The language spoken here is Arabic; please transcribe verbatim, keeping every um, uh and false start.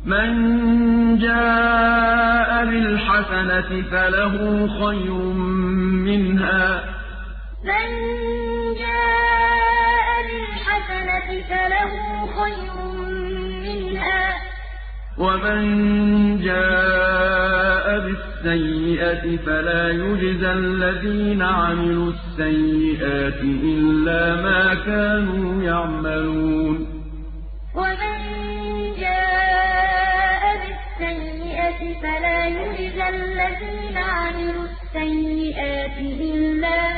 مَن جَاءَ بِالْحَسَنَةِ فَلَهُ خَيْرٌ مِّنْهَا ۖ وَمَن جَاءَ بِالسَّيِّئَةِ فَلَا يُجْزَى الَّذِينَ عَمِلُوا السَّيِّئَاتِ إِلَّا مَا كَانُوا يَعْمَلُونَ مَن جَاءَ بِالْحَسَنَةِ فَلَهُ خَيْرٌ مِّنْهَا ۖ وَمَن جَاءَ بِالسَّيِّئَةِ فَلَا يُجْزَى الَّذِينَ عَمِلُوا السَّيِّئَاتِ إِلَّا